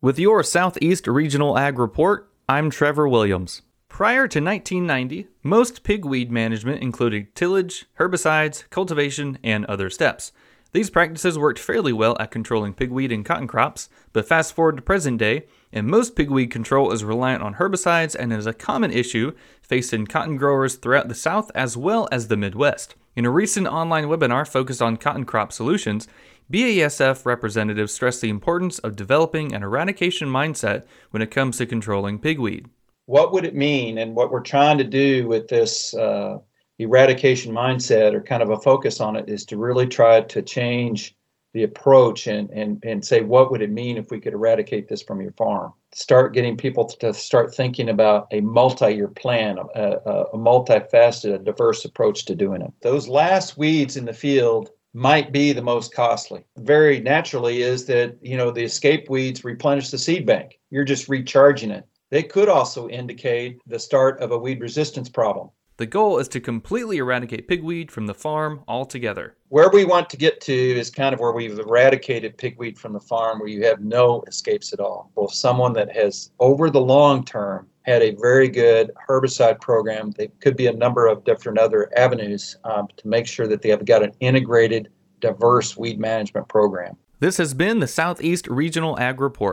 With your Southeast Regional Ag Report, I'm Trevor Williams. Prior to 1990, most pigweed management included tillage, herbicides, cultivation, and other steps. These practices worked fairly well at controlling pigweed in cotton crops, but fast forward to present day, and most pigweed control is reliant on herbicides and is a common issue faced in cotton growers throughout the South as well as the Midwest. In a recent online webinar focused on cotton crop solutions, BASF representatives stressed the importance of developing an eradication mindset when it comes to controlling pigweed. What would it mean, and what we're trying to do with this eradication mindset, or kind of a focus on it, is to really try to change the approach and say, what would it mean if we could eradicate this from your farm? Start getting people to start thinking about a multi-year plan, a multifaceted, a diverse approach to doing it. Those last weeds in the field might be the most costly. Very naturally is that, the escape weeds replenish the seed bank. You're just recharging it. They could also indicate the start of a weed resistance problem. The goal is to completely eradicate pigweed from the farm altogether. Where we want to get to is kind of where we've eradicated pigweed from the farm, where you have no escapes at all. Well, someone that has, over the long term, had a very good herbicide program. There could be a number of different other avenues to make sure that they have got an integrated, diverse weed management program. This has been the Southeast Regional Ag Report.